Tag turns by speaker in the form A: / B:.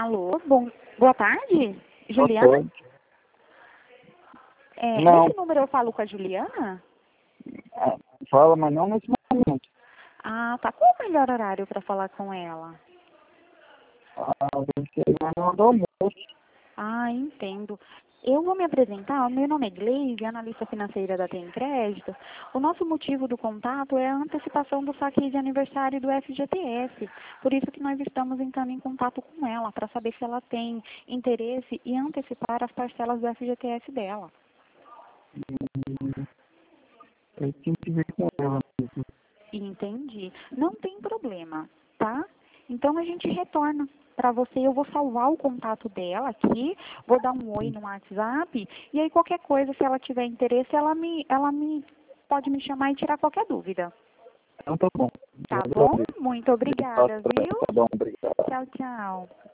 A: Alô, boa tarde,
B: Boa
A: Juliana?
B: tarde. Não,
A: Nesse número eu falo com a Juliana?
B: fala, mas não nesse momento.
A: Ah, tá. Qual o melhor horário para falar com ela?
B: Deve ser na hora do almoço.
A: Ah, entendo. Eu vou me apresentar. Meu nome é Gleise, analista financeira da Tem Crédito. O nosso motivo do contato é a antecipação do saque de aniversário do FGTS. Por isso que nós estamos entrando em contato com ela, para saber se ela tem interesse em antecipar as parcelas do FGTS dela.
B: Eu tinha que ver com ela mesmo.
A: Entendi. Não tem problema, tá? Então a gente retorna para você. Eu vou salvar o contato dela aqui, vou dar um oi no WhatsApp e aí qualquer coisa, se ela tiver interesse, ela me pode me chamar e tirar qualquer dúvida.
B: Então tá bom. Eu
A: Tá bom?
B: agradeço.
A: Muito obrigada, viu?
B: Tá bom, obrigado.
A: Tchau, tchau.